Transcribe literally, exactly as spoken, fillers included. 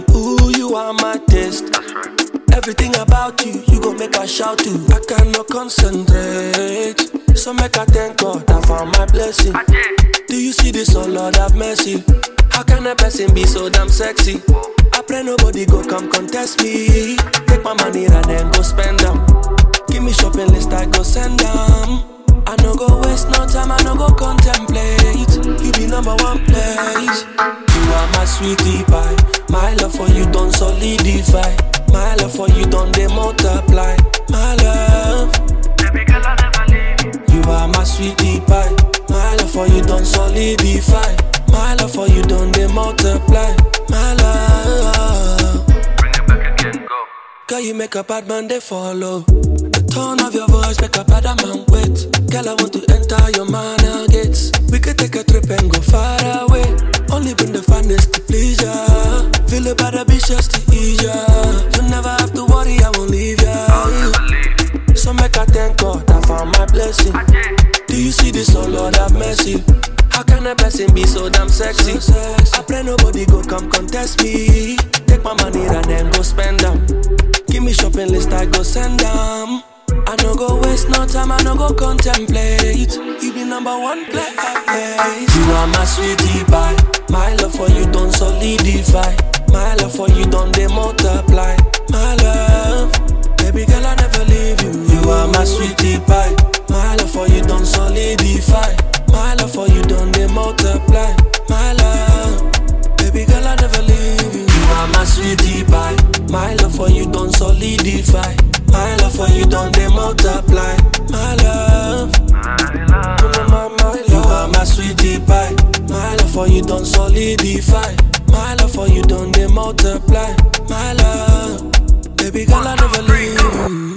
Ooh, you are my taste. Everything about you, you gon' make I shout to. I cannot concentrate, so make I thank God I found my blessing. Do you see this, oh Lord have mercy? How can a person be so damn sexy? I pray nobody go come contest me. Take my money and then go spend them. Give me shopping list, I go send them. I no go waste no time, I no go contemplate. You be number one place. You are my sweetie pie. My love for you don't solidify. My love for you don't they multiply. My love, Baby girl, I never leave you. you are my sweetie pie. My love for you don't solidify. My love for you don't they multiply. My love, Bring it back again, go. girl, you make a bad man they follow. The tone of your voice make a bad man wet. Girl, I want to enter your manor gates. We could take a trip and go far away. Only bring the finest to please ya. Feel the bad ambitious to ease ya. You never have to worry, I won't leave ya. I'll never leave you. So make I thank God I found my blessing. Do you see this, oh Lord have mercy? How can a blessing be so damn sexy? I pray nobody go come contest me. Take my money and then go spend them. Give me shopping list, I go send them. I no go waste no time, I no go contemplate. You be number one place. You are my sweetie pie. My love for you don't solidify. My love for you don't they multiply. My love, baby girl, I never leave you. You are my sweetie pie. My love for you don't solidify. My love for you don't they multiply. My love, baby girl, I never leave you. You are my sweetie pie. My love for you don't solidify. My love for you don't they multiply. My love, My love, my, my love. You are my sweetie pie. My love for you don't solidify. My love for you don't they multiply. My love, baby girl, I never leave you.